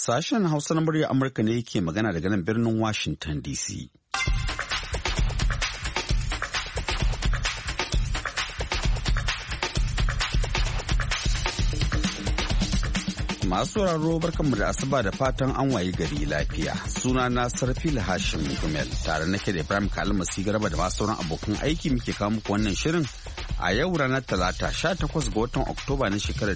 Sashen Hausa na murya Amurka ne yake magana daga nan birnin Washington DC. Masu sauraro barkanmu da asuba da fatan an wayi gari lafiya. Suna na Sarfil Hashim Gumel tare nake da Ibrahim Kalmasi Garba da masu sauran abokan aiki muke kawo muku wannan shirin a yau ranar Talata 18 ga watan Oktoba na shekarar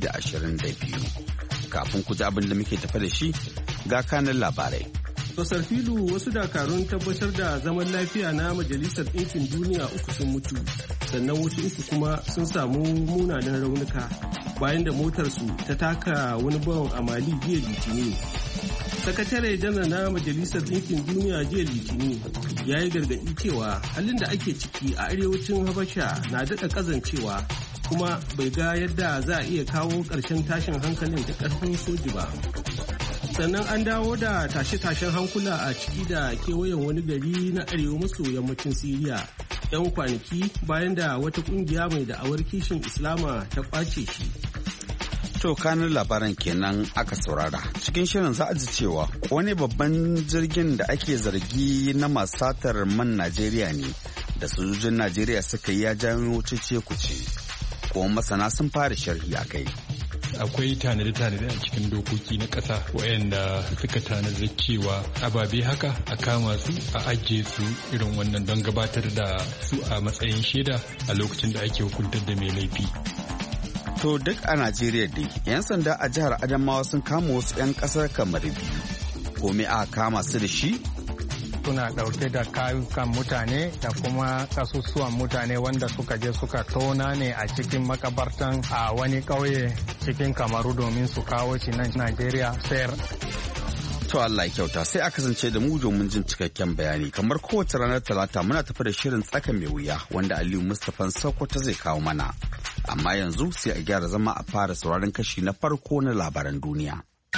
2022. Kafin ku ji abin da muke tafe da shi ga kanan labarai. Sarfilu, wasu dakarun tabbatar da zaman lafiya na Majalisar Ɗinkin Duniya 3 sun mutu, sannan wasu 3 kuma sun samu munanan raunuka bayan da motarsu ta taka wani bom a Mali jiya Litini. Sakatare janar na Majalisar Ɗinkin Duniya jiya Litini ya yi gargaɗi cewa halin da ake ciki a arewacin Habasha na daɗa ƙazancewa kuma bai ga yadda za a iya kawo ƙarshen tashin hankalin ta ƙarfin soji ba. Sannan an dawo da tashe-tashen hankula a ciki da kewayen wani gari na arewa maso yammacin Siriya 'yan kwanaki bayan da wata ƙungiya mai da'awar kishin Islama ta ƙwace shi. To kanin labaran kenan aka saurara. Cikin shirin za a ji cewa wani babban jirgin da ake zargi na masu satar man Najeriya ne da sojojin Najeriya suka yi ya janyo cece-kuce. Kuma masana sun fara sharhi a kai. Akwai tanade-tanade a cikin dokoki na ƙasa waɗanda suka tanada cewa ababe haka a kama su a ajiye su irin wannan don gabatar da su a matsayin shaida a lokacin da ake hukuntar da mai laifi. To duk a Najeriya dai, 'yan sanda a jihar Adamawa sun kama wasu 'yan ƙasar kamar biyu. Kome a kama su da shi? Suna ɗauke da kayukan mutane da kuma kasusuwan mutane wanda suka je suka tona ne a cikin makabartan a wani ƙauye cikin Kamaru domin su kawo shi nan Najeriya sayar. To Allah ya kyauta sai a kasance da mu domin jin cikakken bayani. Kamar kowace ranar Talata muna tafi da shirin tsaka mai wuya wanda Aliyu Mustapha Sokoto zai kawo mana. Amma yanzu sai a gyara zama a fara sauraron kashi na farko na labaran duniya.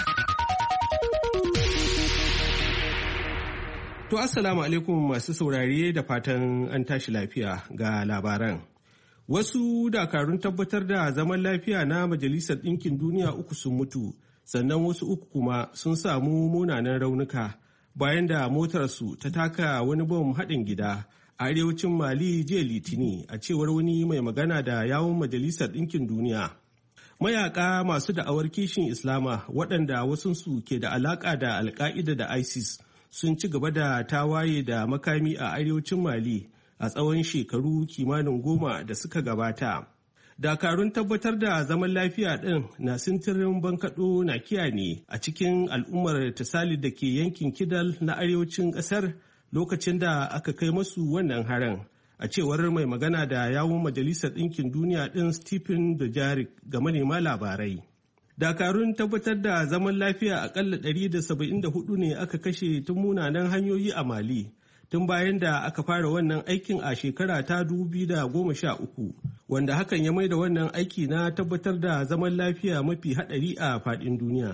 To assalamu alaikum masu saurare da fatan an tashi lafiya ga labaran. Wasu dakarun tabbatar da zaman lafiya na Majalisar Ɗinkin Duniya 3 sun mutu, sannan wasu 3 kuma sun samu munanan raunuka bayan da motarsu ta taka wani bom haɗin gida a arewacin Mali jiya Litini a cewar wani mai magana da yawun Majalisar Ɗinkin Duniya. Mayaka masu da'awar kishin Islama waɗanda wasunsu ke da alaƙa da Al-Qaida da ISIS sun ci gaba da tawaye da makami a arewacin Mali a tsawon shekaru kimanin 10 da suka gabata. Dakarun tabbatar da zaman lafiya ɗin na sintirin bankaɗo na ne a cikin al'ummar Tasali da ke yankin Kidal na arewacin ƙasar lokacin da aka kai masu wannan harin, a cewar mai magana da yawun Majalisar Ɗinkin Duniya ɗin Stephen Dujarric ga manema labarai. Dakarun tabbatar da zaman lafiya akalla 174 ne aka kashe tun munanan hanyoyi a Mali, tun bayan da aka fara wannan aikin a shekara ta 2013, wanda hakan ya maida wannan aiki na tabbatar da zaman lafiya mafi haɗari a faɗin duniya.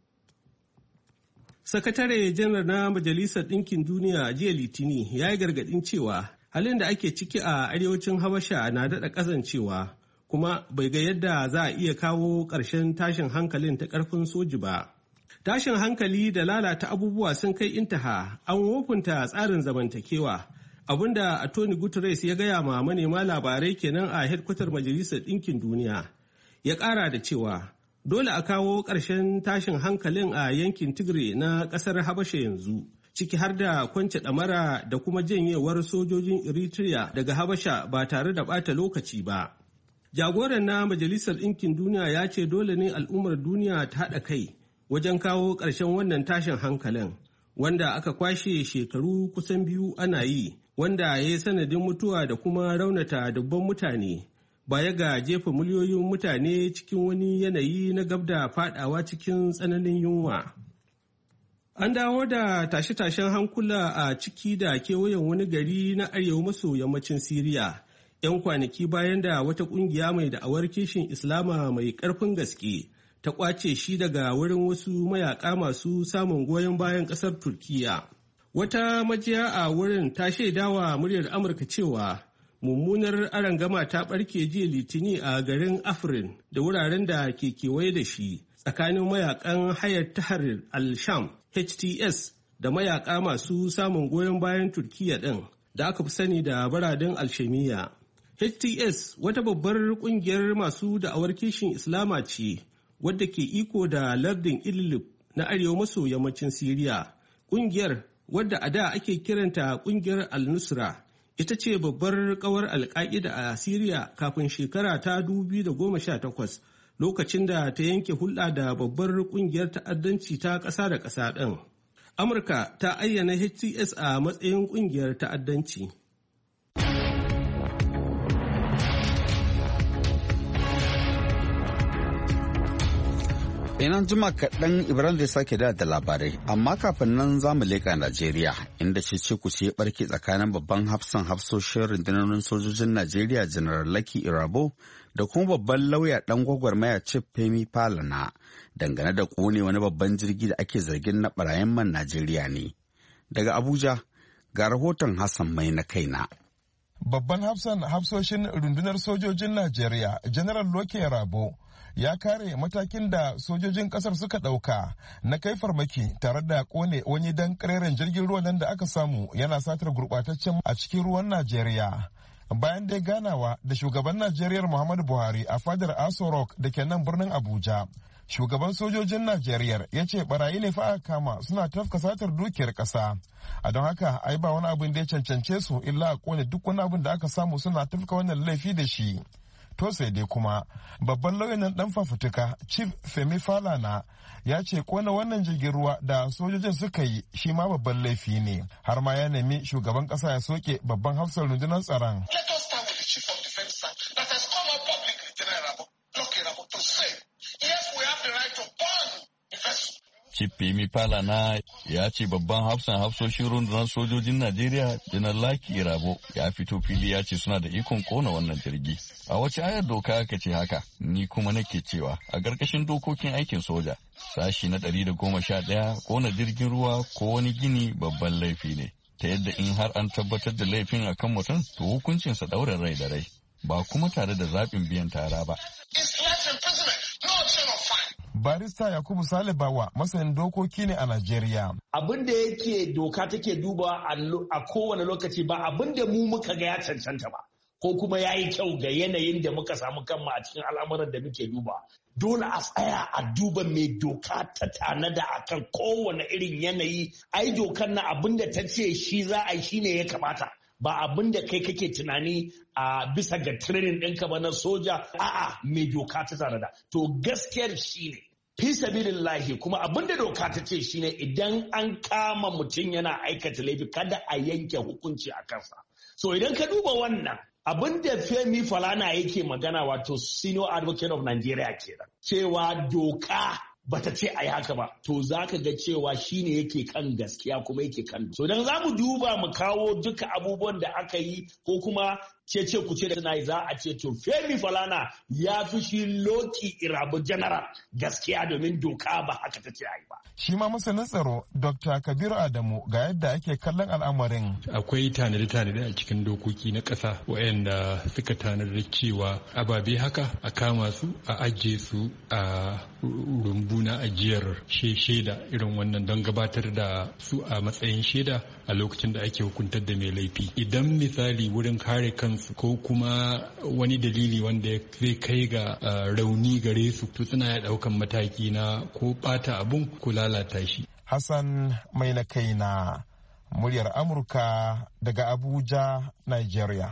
Sakatare janar na Majalisar Ɗinkin Duniya jiya Litini ya yi gargaɗin cewa halin da ake ciki a arewacin Habasha na daɗa ƙazancewa, kuma bai ga yadda za a iya kawo ƙarshen tashin hankalin ta ƙarfin soji ba. Tashin hankali da lalata abubuwa sun kai intaha, an wofinta tsarin zamantakewa, abinda Antonio Guterres ya gaya ma manema labarai kenan a hedkwatar Majalisar Ɗinkin Duniya. Ya ƙara da cewa dole a kawo ƙarshen tashin hankalin a yankin Tigray na ƙasar Habasha yanzu, ciki har da kwance ɗamara da kuma janyewar sojojin Eritrea daga Habasha ba tare da ɓata lokaci ba. Jagoran na Majalisar Ɗinkin Duniya ya ce dole ne al'ummar duniya ta haɗa kai wajen kawo ƙarshen wannan tashin hankalin, wanda aka kwashe shekaru kusan 2 ana yi, wanda ya yi sanadin mutuwa da kuma raunata dubban mutane, baya ga jefa miliyoyin mutane cikin wani yanayi na gab da faɗawa cikin tsananin yunwa. An dawo da tashe-tashen hankula a ciki da kewayen wani gari na arewa maso yammacin Siriya. 'Yan kwanaki bayan da wata ƙungiya mai da'awar kishin Islama mai ƙarfin gaske ta ƙwace shi daga wurin wasu mayaƙa masu samun goyon bayan ƙasar Turkiyya. Wata majiya a wurin ta shaidawa muryar Amurka cewa mummunar arangama ta ɓarke jiya Litini a garin Afrin da wuraren da ke kewaye da shi tsakanin mayakan hayar Tahrir al-Sham HTS da mayaka masu samun goyon bayan Turkiyya ɗin da aka fi sani da baradin Al-Shamiyya. HTS wata babbar kungiyar masu da'awar kishin Islama ce wadda ke iko da lardin Idlib na arewa maso yammacin Siriya. Kungiyar wadda a da ake kiranta kungiyar Al-Nusra ita ce babbar kawar Al-Qaida a Siriya kafin shekara ta 2018 lokacin da ta yanke hulɗa da babbar kungiyar ta'addanci ta ƙasa da ƙasa ɗin. Amurka ta ayyana HTS a matsayin kungiyar ta'addanci. Ina jima kaɗan Ibrahim zai sake da labarai, amma kafin nan za mu leƙa Najeriya, inda ce ku ce ɓarke tsakanin babban hafsan hafsoshin rundunonin sojojin Najeriya Janar Lucky Irabo da kuma babban lauya ɗan gwagwarmaya Chief Femi Falana dangane da ƙone wani babban jirgi da ake zargin na ɓarayin man Najeriya ne. Daga Abuja, ga rahoton Hassan Mai na kaina. Babban hafsan hafsoshin rundunar sojojin Najeriya, General Lucky Irabo, ya kare matakin da sojojin kasar suka ɗauka na kai farmaki tare da kone wani dan kareren jirgin ruwan nan da aka samu yana satar gurɓataccen a cikin ruwan Najeriya. Bayan dai ganawa da shugaban Najeriya Muhammadu Buhari a fadar Aso Rock da ke nan birnin Abuja, shugaban sojojin Najeriya ya ce barayi ne fa aka kama suna tafka satar dukiyar ƙasa. A don haka ai ba wani abin da ya cancance su illa a kone duk wani abin da aka samu suna tafka wannan laifi da shi. To sai dai kuma babban lauyan dan fafutuka Chief Femi Falana ya ce kona wannan jirgin ruwa da sojojin suka yi shi ma babban laifi ne, har ma ya nemi shugaban kasa ya soke babban hafsar rundunar tsaron. Chief Femi Falana ya ce babban hafsan hafsoshin rundunar sojojin Najeriya Janar Lucky Irabo ya fito fili ya ce suna da ikon kona wannan jirgi. A wace ayar doka aka ce haka? Ni kuma nake cewa a ƙarƙashin dokokin aikin soja sashi na 111 kona jirgin ruwa ko wani gini babban laifi ne. Ta yadda in har an tabbatar da laifin akan mutum to hukuncinsa ɗaurin rai da rai ba kuma tare da zaɓin biyan tara ba. Barista Yakubu Salibawa masanin dokoki ne a Najeriya. Abin da yake doka take duba a kowane lokaci ba abin da mu muka ga ya cancanta ba ko kuma ya yi kyau ga yanayin da muka samu kanmu a cikin al'amuran da muke duba. Dole a tsaya a duba mai doka ta tanada akan kowane irin yanayi. Ai dokar na abin da ta ce shi za a yi shi ne ya kamata. Ba abin da kai kake tunani a bisa ga training ɗinka ba na soja, a'a mai doka ta tanada. To gaskiyar shi ne. Fi sabilillahi kuma abinda doka ta ce shine idan an kama mutum yana aikata laifi kada a yanke hukunci a kansa. So idan ka duba wannan abinda Femi Falana yake magana wato Senior Advocate of Nigeria kenan cewa doka bata ce a yi haka ba to za ka ga cewa shine yake kan gaskiya kuma yake kan. So idan za mu duba mu kawo duka abubuwan da aka yi ko kuma cece ku ce da suna za a ce to Femi Falana ya fi shi Lucky Irabo General gaskiya domin doka ba haka ta ce a yi ba. Shi ma masanin tsaro Dr. Kabiru Adamu ga yadda ake kallon al'amarin. Akwai tanade-tanade a cikin dokoki na ƙasa waɗanda suka tanada cewa ababe haka a kama su a ajiye su a rumbu na ajiyar shaida irin wannan don gabatar da su a matsayin shaida a lokacin da ake hukuntar da mai laifi. Idan misali wurin kare kansu ko kuma wani dalili wanda zai kai ga rauni gare su to suna ya ɗaukan mataki na ko ɓata abun ko lalata shi. Hassan mai na kai na muryar Amurka daga Abuja, Nigeria.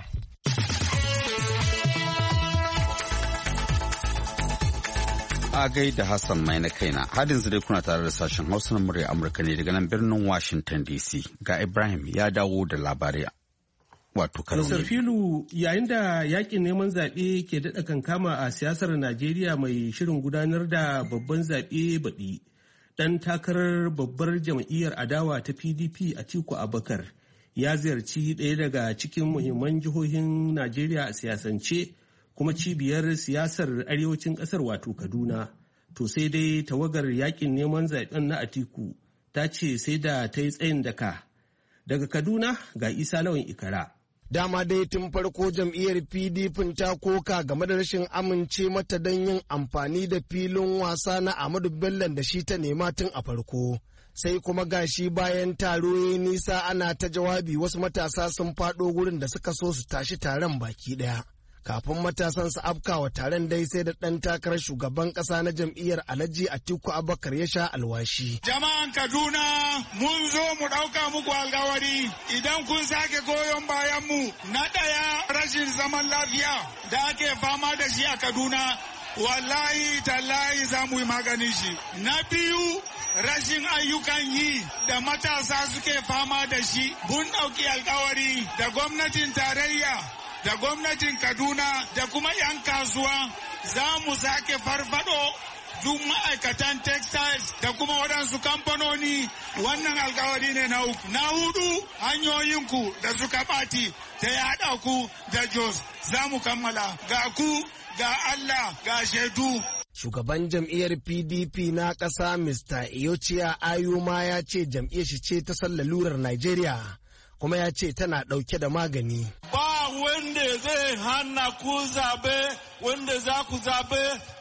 A gaida Hassan mai na kaina, hadin dai kuna tare da sashen Hausa na murya Amurka ne daga nan birnin Washington DC. Ga Ibrahim ya dawo da labarai. Wato Mr. Filu, yayin da yakin neman zaɓe ke daɗa kankama a siyasar Najeriya mai shirin gudanar da babban zaɓe baɗi, ɗan takarar babbar jam'iyyar adawa ta PDP Atiku Abubakar ya ziyarci ɗaya daga cikin muhimman jihohin Najeriya a siyasance kuma cibiyar siyasar arewacin ƙasar wato Kaduna. To sai dai tawagar yakin neman zaɓen na Atiku ta ce sai da ta yi tsayin daka. Daga Kaduna ga Isa Lawan Ikara. Dama dai tun farko jam'iyyar PDP ta koka game da rashin amince mata don yin amfani da filin wasa na Ahmadu Bello da shi ta nema tun a farko. Sai kuma gashi bayan taro ya nisa ana ta jawabi wasu matasa sun faɗo wurin da suka so su tashi taron baki ɗaya. Kafin matasan su afkawa taron dai sai da ɗan takarar shugaban ƙasa na jam'iyyar Alhaji Atiku Abubakar ya sha alwashi. Jama'an Kaduna mun zo mu ɗauka muku alkawari idan kun sake goyon bayan mu na ɗaya rashin zaman lafiya da ake fama da shi a Kaduna wallahi tallahi za mu yi maganin shi. Na biyu rashin ayyukan yi da matasa suke fama da shi mun ɗauki alkawari da gwamnatin tarayya da gwamnatin Kaduna da kuma 'yan kasuwa za mu sake farfado duk ma'aikatan textiles da kuma waɗansu kamfanoni wannan alkawari ne na uku. Na hudu hanyoyinku da suka ɓati ta yaɗa ku da Jos za mu kammala ga ku ga Allah ga shaidu. Shugaban jam'iyyar PDP na ƙasa Mr. Iyochiya Ayuma ya ce jam'iyyar shi ce ta sallalurar Najeriya kuma ya ce tana ɗauke da magani. Wanda zai hana ku zabe wanda za ku zabe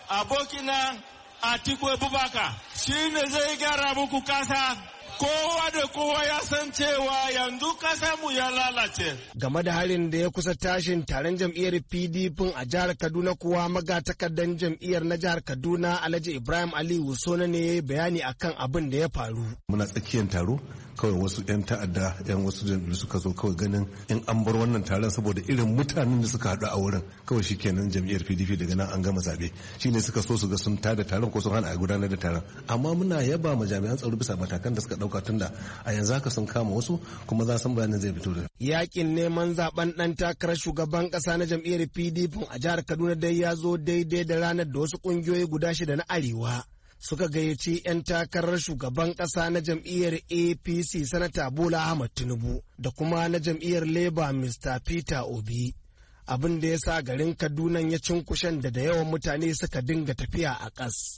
abokina Atiku Abubakar shi ne zai gyara muku kasa. Kowa da kowa ya san cewa yanzu mu ya lalace. Game da harin da ya kusa tashin taron jam'iyyar PDP a jihar Kaduna kuwa magatakardan jam'iyyar na jihar Kaduna Alhaji Ibrahim Aliyu Sona ne bayani akan abin da ya faru. Muna tsakiyar taro kawai wasu 'yan ta'adda 'yan wasu jam'iyyu suka zo kawai ganin in an bar wannan taron saboda irin mutanen da suka haɗu a wurin kawai shi kenan jam'iyyar PDP daga nan an gama zaɓe shine suka so su ga sun tada taron ko sun hana a gudanar da taron amma muna yaba ma jami'an tsaro bisa matakan da suka ɗauka tunda a yanzu haka sun kama wasu kuma za san bayanin zai fito da. Yakin neman zaben ɗan takarar shugaban ƙasa na jam'iyyar PDP a jihar Kaduna dai ya zo daidai da ranar da wasu ƙungiyoyi guda 6 na Arewa suka gayyaci 'yan takarar shugaban ƙasa na jam'iyyar APC Sanata Bola Ahmad Tinubu da kuma na jam'iyyar Labour Mr. Peter Obi. Abin da ya sa garin Kaduna ya cinkushen da yawan mutane suka dinga tafiya a ƙas.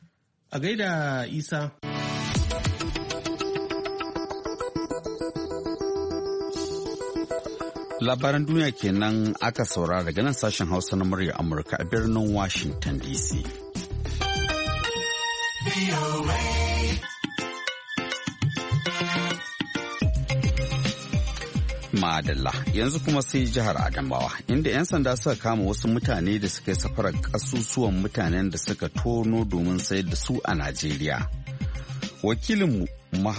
A gaida Isa. Labaran duniya kenan aka saurara daga nan sashen Hausa na murya Amurka a birnin Washington DC. Madalla yanzu kuma sai jihar Adamawa inda 'yan sanda suka kama wasu mutane da suka yi safarar kasusuwan mutanen da suka tono domin sayar da su a Najeriya. Wakilinmu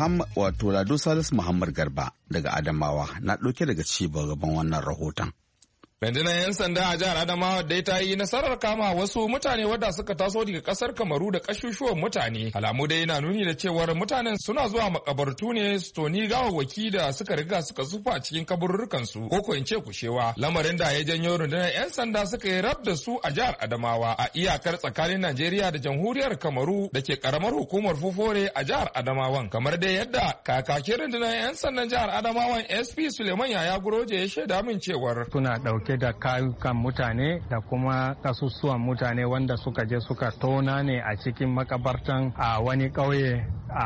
wato Lado Salisu Muhammad Garba daga Adamawa na ɗauke daga ci gaban wannan rahoton. Rundunar 'yan sanda a jihar Adamawa dai ta yi nasarar kama wasu mutane wadda suka taso daga kasar Kamaru da kashushuwan mutane. Alamu dai yana nuni da cewar mutanen suna zuwa makabartu ne su toni gawawwaki da suka riga suka zufa a cikin kaburrukan su ko in ce kushewa. Lamarin da ya janyo rundunar 'yan sanda suka yi rab da su a jihar Adamawa a iyakar tsakanin Najeriya da jamhuriyar Kamaru da ke karamar hukumar Fufore a jihar Adamawan. Kamar dai yadda kakakin rundunar 'yan sandan jihar Adamawan SP Suleiman Yaya Guroje ya shaida min cewar suna da kayukan mutane da kuma kasusuwan mutane wanda suka je suka tona ne a cikin makabartan a wani ƙauye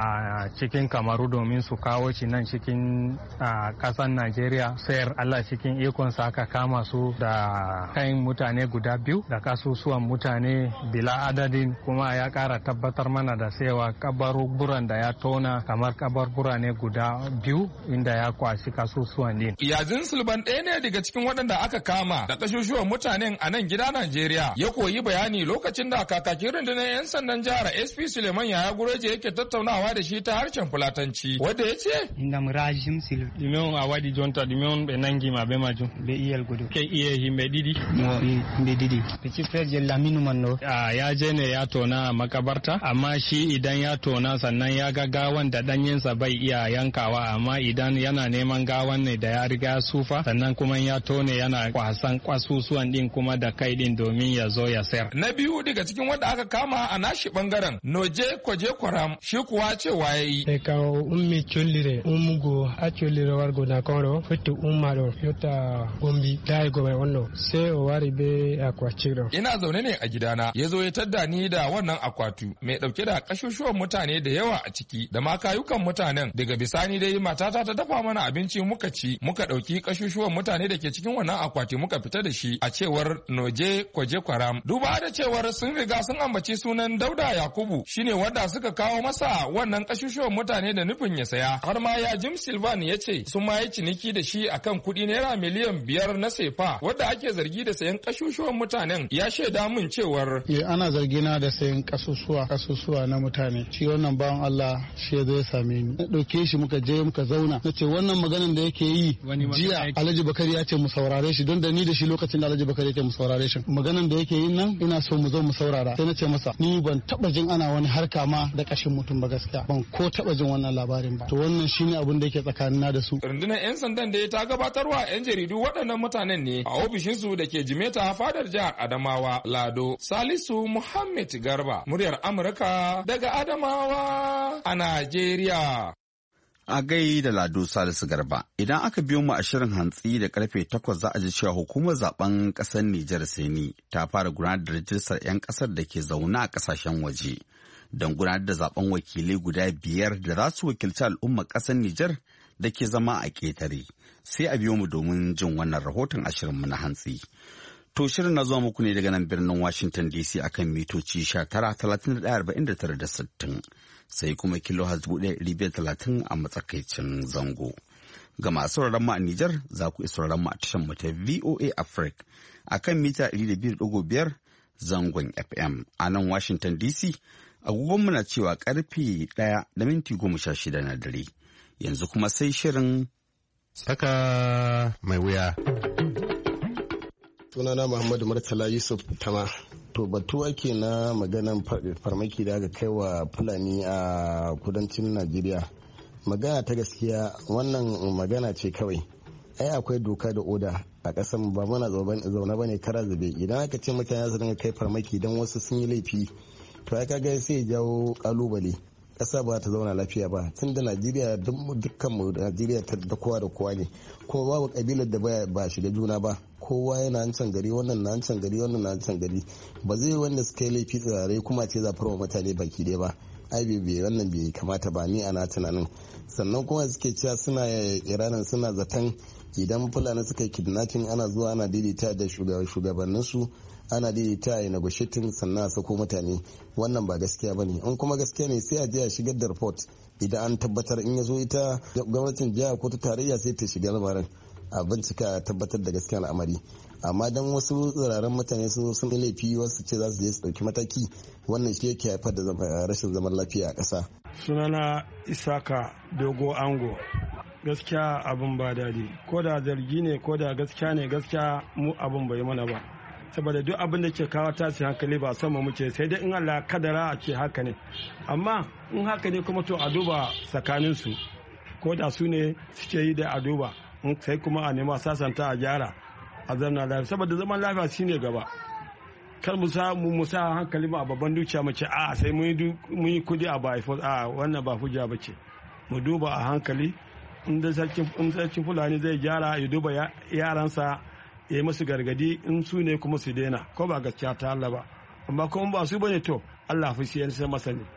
a cikin Kamaru domin su kawo shi nan cikin ƙasar Najeriya. Sayar Allah cikin ikonsa aka kama su da kayan mutane guda 2 da kasusuwan mutane bila adadin, kuma ya ƙara tabbatar mana da cewa kabarburan da ya tona kamar kabarbura ne guda 2 inda ya kwashi kasusuwan din. Yazin Sulban ɗaya ne daga cikin waɗanda aka kama da kashushuwan mutanen a nan gida Najeriya ya koyi bayani lokacin da kakakin rundunar 'yan sandan jihar SP Suleiman Yaya Guroje yake tattaunawa da shi ta harshen Fulatanci wanda ya ce inda murajim sil dimeon awadi jonta dimeon be nangi ma be maju be iyal gudu ke iye himbe didi be didi ci freje laminu manno ya je ne ya tona makabarta amma shi idan ya tona sannan ya ga gawan da danyensa bai iya yankawa amma idan yana neman gawan ne da ya riga sufa sannan kuma ya tone yana kwasan kwasusuwan din kuma da kai din domin ya zo ya sayar. Na biyu daga cikin wanda aka kama a nashi bangaren Noje Kwaje Kwaram shi kuwa kuwa cewa yayi ka ummi chollire umugo a chollire wargo na koro fitu ummaro yota gombi dai gobe wannan sai o wari be akwachiro. Ina zaune ne a gidana yazo ya tadda ni da wannan akwatu mai dauke da kashushuwan mutane da yawa a ciki da ma kayukan mutanen. Daga bisani dai matata ta dafa mana abinci muka ci, muka dauki kashushuwan mutane da ke cikin wannan akwati muka fita da shi, a cewar Noje Kwaje Kwaram. Duba da cewar sun riga sun ambaci sunan Dauda Yakubu shine wanda suka kawo masa wannan kashushuwan mutane da nufin ya saya. Har ma ya Jim Silvan ya ce sun ma yi ciniki da shi akan kuɗi naira miliyan 5 na sefa, wadda ake zargi da sayan kashushuwan mutanen. Ya shaida min cewar ana zargina da sayan kasusuwa na mutane. Shi wannan bawan Allah shi ya zo ya same ni. Na ɗauke shi muka je muka zauna. Na ce wannan maganan da yake yi jiya Alhaji Bakari ya ce mu saurare shi, don da ni da shi lokacin da Alhaji Bakari ya ce mu saurare shi. Maganan da yake yin nan ina so mu zo mu saurara. Sai na ce masa ni ban taba jin ana wani harka ma da kashin mutum ba gaskiya. Ban ko taba jin wannan labarin ba. To wannan shine abin da yake tsakanina da su. Rundunar 'yan sandan da ta gabatarwa 'yan jaridu waɗannan mutanen ne a ofishinsu da ke Jimeta fadar jihar Adamawa. Lado Salisu Muhammad Garba, muryar Amurka daga Adamawa a Najeriya. A gai da Lado Salisu Garba, idan aka biyo mu a shirin hantsi da karfe 8 za a ji cewa hukumar zaben kasar Nijar Seni ta fara gudanar da rajistar 'yan kasar da ke zaune a kasashen waje don gudanar da zaben wakilai guda 5 da za su wakilci al'ummar kasar Nijar da ke zama a ƙetare. Sai a biyo mu domin jin wannan rahoton a shirinmu na hantsi. To shirin na zuwa muku ne daga nan birnin Washington DC akan mitoci 19,31,49 da 60. Sai kuma kilo hasbuɗe a matsakaicin zango. Ga masu sauraron mu a Nijar za ku iya sauraron mu a tashar mu ta VOA Africa a kan mita 200.5 zangon FM. A nan Washington DC agogon mu na cewa karfe 1:16 na dare. Yanzu kuma sai shirin Tsaka mai wuya. Sunana Muhammadu Murtala Yusuf Tama. To batu ake na maganan farmaki da aka kai wa Fulani a kudancin Najeriya. Magana ta gaskiya wannan magana ce kawai. Ai akwai doka da oda a ƙasar ba muna zaune bane kara zube. Idan aka ce mutane su dinga kai farmaki don wasu sun yi laifi, to ai kaga sai ya jawo kalubale. Ƙasa ba ta zauna lafiya ba, tun da Najeriya dukkan mu Najeriya ta da kowa da kowa ne, kuma babu kabilar da ba shiga juna ba, kowa yana can gari, wannan na can gari, wannan na can gari. Ba zai wanda suka yi laifi tsirare kuma ce za farwa mutane baki ɗaya ba. Ai bai wannan bai kamata ba, ni ana tunanin. Sannan kuma suke cewa suna iranin suna zaton idan Fulani suka yi kidnapping ana zuwa ana daidaita da shugabanninsu, ana daidaita a negotiating sannan a sako mutane. Wannan ba gaskiya ba ne. In kuma gaskiya ne sai a je a shigar da report idan an tabbatar, in ya zo ita gwamnatin jiha ko ta tarayya sai ta shiga lamarin a bincika a tabbatar da gaskiya al'amari. Amma dan wasu tsiraran mutane sun yi laifi wasu ce za su je su dauki mataki, wannan shi yake haifar da rashin zaman lafiya a ƙasa. Sunana Isaka Dogo Ango. Gaskiya abin ba daɗi, ko da zargi ne ko da gaskiya ne, gaskiya mu abin bai mana ba, saboda duk abin da ke kawo tasiri hankali ba sama muke, sai dai in Allah kadara a ce haka ne. Amma in haka ne kuma to a duba tsakaninsu, ko da su ne suke yi da a duba, sai kuma a nema sasanta a gyara a zanna lafiya, saboda zaman lafiya shine gaba. Kar mu sa hankali mu a babban dukiya mu ce a sai mun yi kudi a ba a wannan ba hujja ba ce. Mu duba a hankali, in sarkin Fulani zai gyara ya duba yaransa ya yi musu gargadi, in su ne kuma su daina, ko ba gaskiya ta Allah ba. Amma kuma ba su bane to Allah fi shi sai masa ne.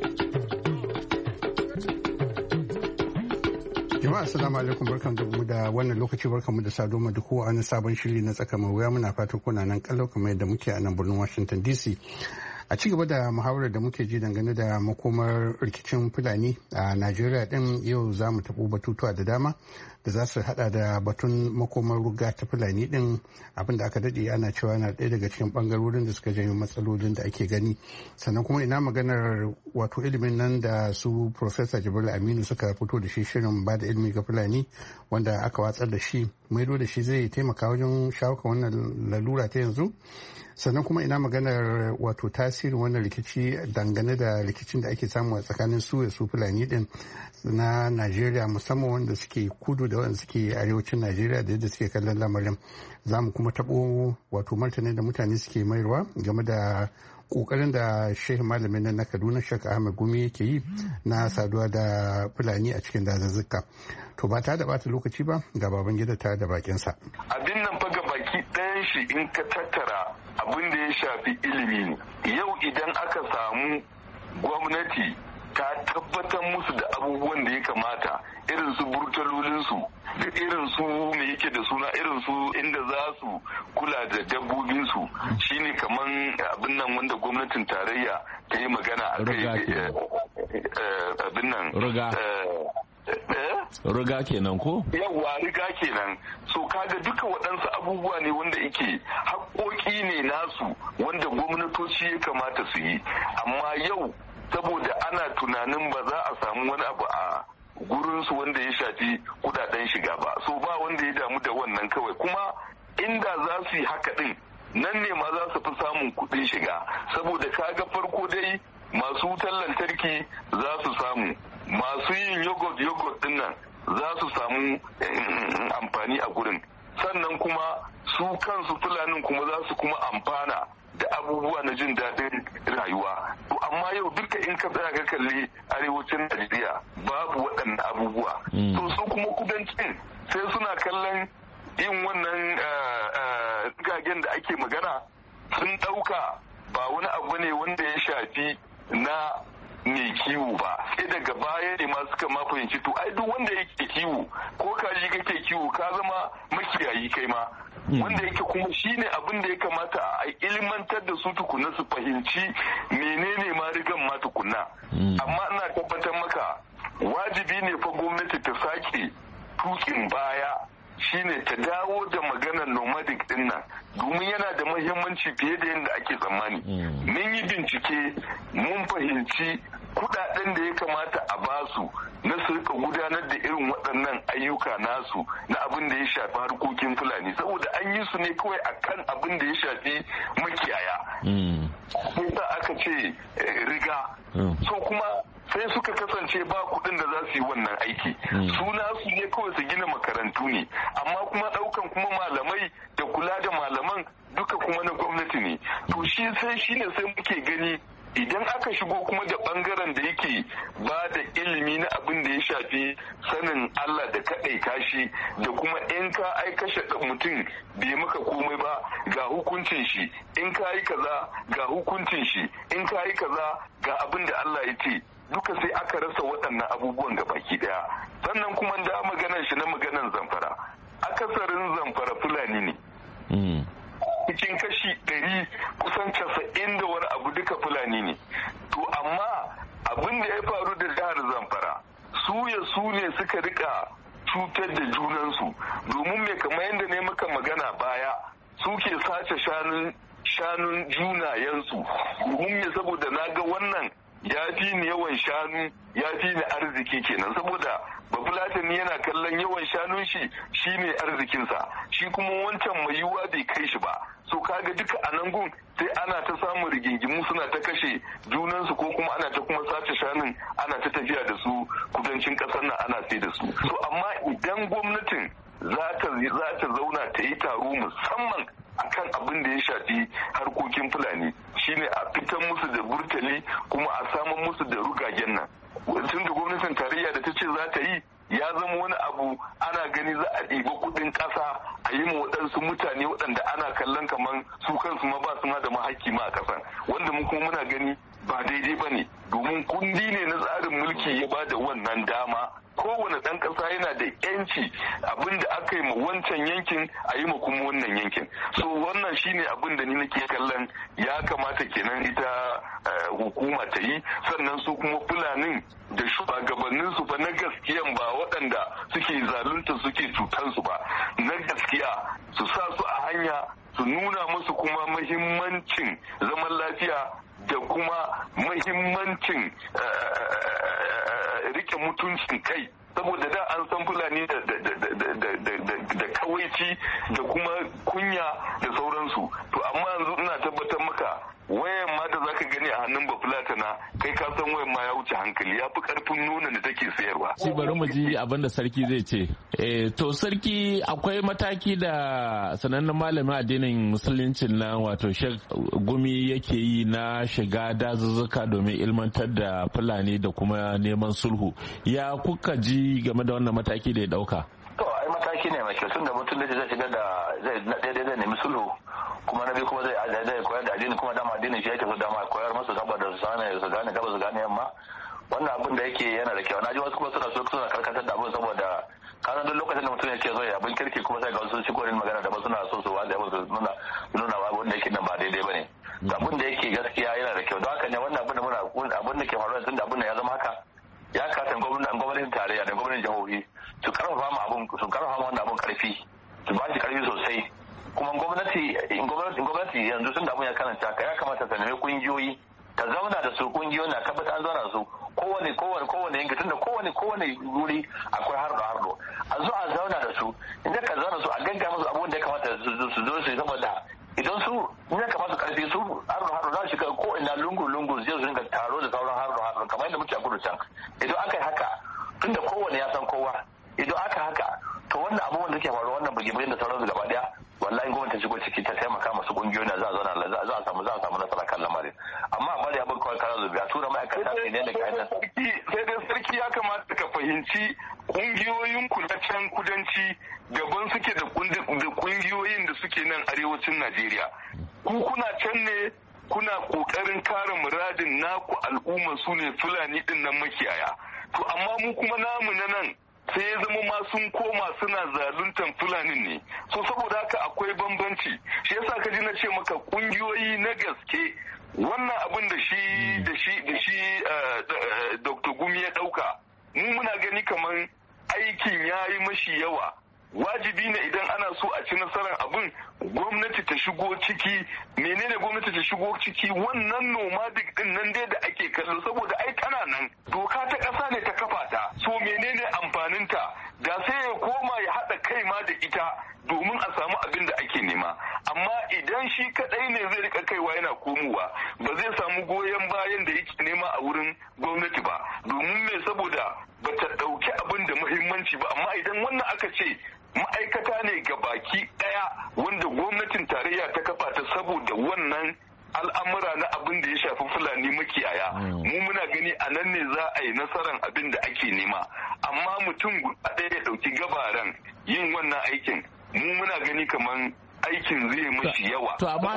Jama'a assalamu alaikum, barkanmu da wannan lokaci, barkanmu da sado mu duk wani sabon shiri na tsaka mai wuya. Muna fatan kuna nan kallau kamar yadda muke a nan birnin Washington DC. A ci gaba da muhawarar da muke ji dangane da makomar rikicin Fulani a Najeriya din, yau za mu taɓo batutuwa da dama da za su hada da batun makomar ruga ta Fulani din, abin da aka daɗe ana cewa na ɗaya daga cikin ɓangarorin da suka janyo matsalolin da ake gani. Sannan kuma ina maganar wato ilimin nan da su Professor Jibril Aminu suka fito da shi, shirin ba da ilimi ga Fulani wanda aka watsar da shi, maido da shi zai taimaka wajen shawo kan wannan lalura ta yanzu. Sannan kuma ina maganar wato tasirin wannan rikici dangane da rikicin da ake samu a tsakanin su Fulani din na Najeriya, musamman wanda suke kudu da wanda suke arewacin Najeriya da yadda suke kallon lamarin. Za mu kuma taɓo wato martani da mutane suke mayarwa game da kokarin da shehu malamin nan na Kaduna Sheikh Ahmed Gumi yake yi na saduwa da Fulani a cikin dazuzzuka. To ba ta da bata lokaci ba ga baban gida ta da bakinsa. Abin nan fa ga baki ɗayan shi in ka tattara abin da ya shafi ilimi ne. Yau idan aka samu gwamnati ta tabbatar musu da abubuwan da ya kamata, irin su burtalolinsu da irin su me yake da suna, irin su inda za su kula da dabbobinsu, shine kaman abin nan wanda gwamnatin tarayya ta yi magana a kai abin nan riga kenan ko? Yawwa riga kenan. So kaga duka waɗansu abubuwa ne wanda yake haƙoƙi ne nasu wanda gwamnatoci ya kamata su yi, amma yau saboda ana tunanin ba za a samu wani abu a gurinsu wanda ya shafi kudaden shiga ba, so ba wanda ya damu da wannan kawai. Kuma inda za su yi haka din, nan ne ma za su fi samun kudin shiga, saboda kaga farko dai masu wutar lantarki za su samu, masu yin yogurt din nan za su samu amfani a gurin, sannan kuma su kansu fulanin kuma za su kuma amfana da abubuwa na jin daɗin rayuwa. To amma yau duka in ka tsaya ka kalli arewacin Najeriya babu waɗannan abubuwa. To su kuma kudancin sai suna kallon yin wannan gagen da ake magana, sun ɗauka ba wani abu ne wanda ya shafi na mai kiwo ba, sai daga baya ne ma suka ma fahimci to ai duk wanda yake kiwo ko kaji kake kiwo ka zama makiyayi kai ma, wanda yake kuma shine abin da ya kamata a ilmantar da su tukunna su fahimci menene ma rigan ma tukunna. Amma ina tabbatar maka wajibi ne fa gwamnati ta sake tukin baya, shine ta dawo da maganar nomadic din nan, domin yana da muhimmanci fiye da yadda ake tsammani. Mun yi bincike mun fahimci kudaden da ya kamata a basu na su rika gudanar da irin waɗannan ayyuka nasu na abin da ya shafi harkokin Fulani, saboda an yi su ne kawai akan abin da ya shafi makiyaya. Sai sa aka ce riga. So kuma sai suka kasance ba kuɗin da za su yi wannan aiki. Suna su ne kawai su gina makarantu ne, amma kuma ɗaukan kuma malamai da kula da malaman duka kuma na gwamnati ne. To shi ne sai muke gani idan aka shigo kuma da bangaren da yake ba da ilimi na abin da ya shafi sanin Allah da kaɗai kashi, da kuma in ka kashe mutum bai maka komai ba ga hukuncin shi, in ka yi kaza ga hukuncin shi, in ka yi kaza ga abin da Allah ya ce, duka sai aka rasa waɗannan abubuwan ga baki ɗaya. Sannan kuma da maganar shi na maganar Zamfara, akasarin Zamfara Fulani ne. Cikin kashi 100 kusan 90 da wani abu duka Fulani ne. To amma abin da ya faru da jihar Zamfara, su ne suka rika cutar da junansu, domin mai kamar yadda ne muka magana baya, suke sace shanun junayensu, domin me saboda na ga wannan ya fi ni yawan shanu, ya fi ni arziki kenan, saboda bafulatani yana kallon yawan shanun shi shine arzikinsa, shi kuma wancan mai yiwuwa bai kai shi ba. So kaga duka a nan gun sai ana ta samun rigingimu, suna ta kashe junansu, ko kuma ana ta kuma sace shanun ana ta tafiya da su kudancin kasar nan ana sai da su. So amma idan gwamnatin za ta zauna ta yi taro musamman akan abin da ya shafi harkokin Fulani, shine a fitar musu da burtali kuma a samun musu da rugagen nan. Tun da gwamnatin tarayya da ta ce za ta yi, ya zama wani abu ana gani za a ɗiba kuɗin ƙasa a yi ma waɗansu mutane waɗanda ana kallon kamar su kansu ma ba su ma da mahakki ma a ƙasan, wanda mu kuma muna gani ba daidai ba ne, domin kundi ne na tsarin mulki ya ba da wannan dama. Kowane ɗan ƙasa yana da yanci abin da aka yi ma wancan yankin a yi ma kuma wannan yankin. So wannan shine abin da ni nake kallon ya kamata kenan ita hukuma ta yi, sannan su kuma Fulanin da shugabannin su fa na gaskiyan ba waɗanda suke zalunta suke cutansu ba, na gaskiya su sa su a hanya, su nuna musu kuma muhimmancin zaman lafiya da kuma muhimmancin rike mutuncin kai, saboda da an san Fulani da kawaici da kuma kunya da sauransu. To amma yanzu ina tabbatar maka wayan ma da zaka gani a hannun Bafulatana, kai ka san wayan ma ya wuce hankali, ya fi karfin nuna da take sayarwa. Shi bari mu ji abin da sarki zai ce. To sarki, akwai mataki da sanannen malamin addinin musuluncin nan wato Sheikh Gumi yake yi na shiga dazuzzuka domin ilmantar da Fulani da kuma neman sulhu. Ya kuka ji game da wannan mataki da ya dauka? To ai mataki ne mai kyau, tun da mutum da zai shiga da zai nemi sulhu, kuma na biyu kuma zai koyar da addini, kuma dama addinin shi yake so dama koyar masu saboda su gane gaba su gane yamma. Wannan abin da yake yana da kyau. Na ji wasu kuma suna karkatar da abin saboda kasan duk lokacin da mutum yake so ya abin kirki kuma sai ga wasu shigorin magana da ba suna so su wazi abin su nuna ba wanda yake nan ba daidai bane. Abin da yake gaskiya yana da kyau. Don haka ne wannan abin da ke faruwa tun da abin da ya zama haka, ya kasa gwamnatin tarayya da gwamnatin jihohi su karfafa wannan abin karfi, su ba shi karfi sosai. Kuma gwamnati yanzu tun da abin ya karanta ka, ya kamata ta nemi kungiyoyi, ta zauna da su kungiyoyi na tabbata an zauna da su kowane yanki, tun da kowane wuri akwai hardo a zo a zauna da su, inda ka zauna su a gagga musu abubuwan da ya kamata su zo su yi, saboda idan su ya kamata karfi su hardo za su shiga ko ina lungu zai su ringa taro da sauran hardo kamar yadda muke a kudu can. Idan aka yi haka, tun da kowane ya san kowa, idan aka haka to wannan abubuwan da ke faruwa, wannan bugi-bugin da sauransu gaba daya, wallahi gwamnati shigo ciki ta taimaka masu kungiyoyi na za a samu nasara kan lamarin. Amma a bari abin kawai kara zubi a tura ma'aikata ne da kayan. Sai dai sarki ya kamata ka fahimci kungiyoyin can kudanci daban suke da kungiyoyin da suke nan arewacin Najeriya. Ku kuna can ne kuna kokarin kare muradin naku al'umma su ne Fulani din nan makiyaya. To amma mu kuma namu na nan sai ya zama ma sun koma suna zaluntan Fulanin ne. So saboda haka akwai bambanci. Shi yasa ka ji na ce maka kungiyoyi na gaske, wannan abin da shi Dr. Gumi ya dauka, mu muna gani kamar aikin ya yi mashi yawa. Wajibi ne idan ana so a ci nasarar abin, gwamnati ta shigo ciki. Menene gwamnati ta shigo ciki? Wannan nomadic din nan dai da ake kallo, saboda ai tana nan, doka ta ƙasa ne ta kafa ta. So menene amfaninta? Da sai ya koma ya haɗa kai ma da ita domin a samu abin da ake nema. Amma idan shi kaɗai ne zai rika kaiwa yana komowa, ba zai samu goyon bayan da yake nema a wurin gwamnati ba. Domin me? Saboda ba ta ɗauki abin da muhimmanci ba. Amma idan wannan aka ce ma'aikata ne ga baki ɗaya wanda gwamnatin tarayya ta kafa ta saboda wannan al'amura na abin da ya shafi Fulani makiyaya, mu muna gani a nan ne za a yi nasarar abin da ake nema. Amma mutum a ɗaya ya ɗauki gabaran yin wannan aikin, mu muna gani kamar aikin zai mashi yawa. To amma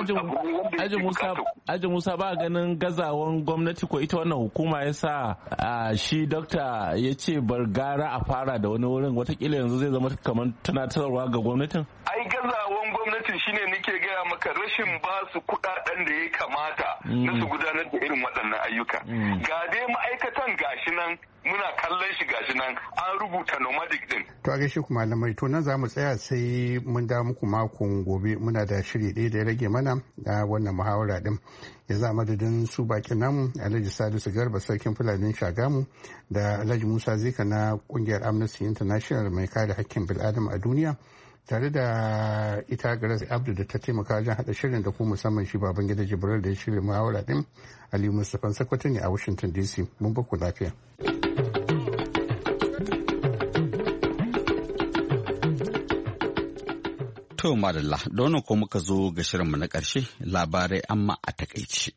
Aji Musa ba ganin gazawan gwamnati ko ita wannan hukuma ya sa shi dokta ya ce bar gara a fara da wani wurin, watakila yanzu zai zama kamar tunatarwa ga gwamnatin? Ai gazawan gwamnatin shine nake gaya maka, rashin ba su kuɗaɗen da ya kamata na su gudanar da irin waɗannan ayyuka. Ga dai ma'aikatan gashi nan, muna kallon shi gashi nan an rubuta nomadic din. To a gaishe ku malamai, to nan za mu tsaya sai mun da muku makon gobe. Muna da shiri ɗaya da ya rage mana da wannan muhawara din. Ya za madadin su bakin namu Alhaji Salisu Garba sarkin Fulanin Shagamu da Alhaji Musa Zika na kungiyar Amnesty International mai kare hakkin bil'adam a duniya, tare da ita Grace Abdu da ta taimaka wajen haɗa shirin, da kuma musamman shi Babangida Jibril da ya shirya muhawara din. Aliyu Mustapha Sakwato ne a Washington DC. Mun baku lafiya. To madalla, da wannan ko muka zo ga shirinmu na ƙarshe, labarai amma a takaice.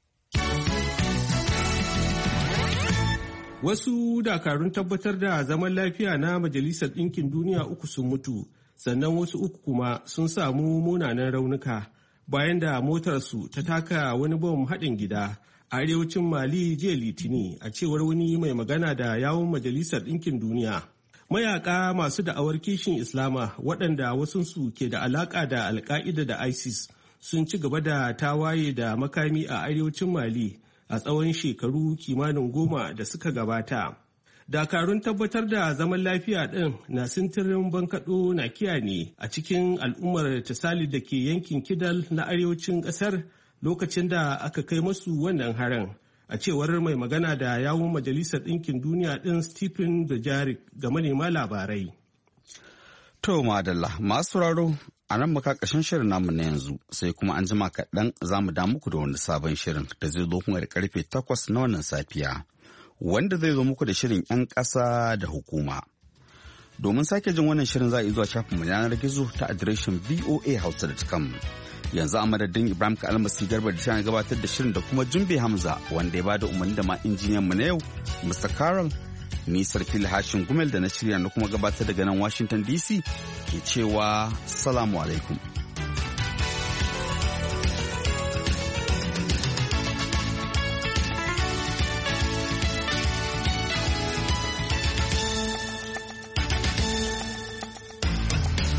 Wasu dakarun tabbatar da zaman lafiya na Majalisar Ɗinkin Duniya 3 sun mutu, sannan wasu 3 kuma sun samu munanan raunuka bayan da motarsu ta taka wani bom haɗin gida a arewacin Mali jiya Litini, a cewar wani mai magana da yawun Majalisar Ɗinkin Duniya. Mayaka masu da'awar kishin Islama waɗanda wasunsu ke da alaƙa da Al-Qaida da ISIS sun ci gaba da tawaye da makami a arewacin Mali a tsawon shekaru kimanin 10 da suka gabata. Dakarun tabbatar da zaman lafiya ɗin na sintirin bankaɗo na kiya ne a cikin al'ummar Tasali da ke yankin Kidal na arewacin ƙasar lokacin da aka kai masu wannan harin. A cewar mai magana da yawun Majalisar Ɗinkin Duniya ɗin Stephen Dujarric ga manema labarai. To madalla, masu sauraro a nan muka ƙarshen shirin namu na yanzu, sai kuma an jima kaɗan za mu da muku da wani sabon shirin da zai zo kuma da karfe 8 na wannan safiya. wanda zai zo muku da shirin 'yan ƙasa da hukuma. Domin sake jin wannan shirin za a yi zuwa shafinmu yanar gizo ta adireshin voahausa.com. Yanzu a madadin Ibrahim Kalmasi Garba da ta gabatar da shirin da kuma Jumbe Hamza wanda ya bada umarni da ma injiniyan mu na yau, Mr. Carol. Ni Sarfil Hashin Gumel da na shirya na kuma gabatar daga nan Washington DC ke cewa salamu alaikum.